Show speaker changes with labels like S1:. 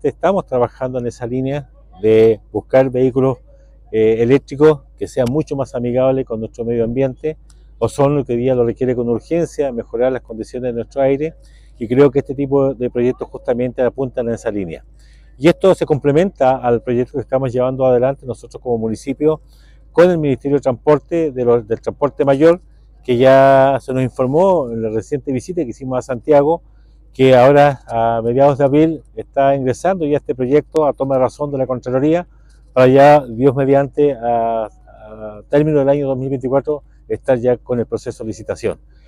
S1: efectivamente estamos trabajando en esa línea de buscar vehículos eléctricos que sean mucho más amigables con nuestro medio ambiente. Osorno que hoy día lo requiere con urgencia, mejorar las condiciones de nuestro aire, y creo que este tipo de proyectos justamente apuntan en esa línea. Y esto se complementa al proyecto que estamos llevando adelante nosotros como municipio con el Ministerio de Transporte, del Transporte Mayor, que ya se nos informó en la reciente visita que hicimos a Santiago, que ahora a mediados de abril está ingresando ya este proyecto a toma de razón de la Contraloría, para ya, Dios mediante, a término del año 2024, estar ya con el proceso de licitación.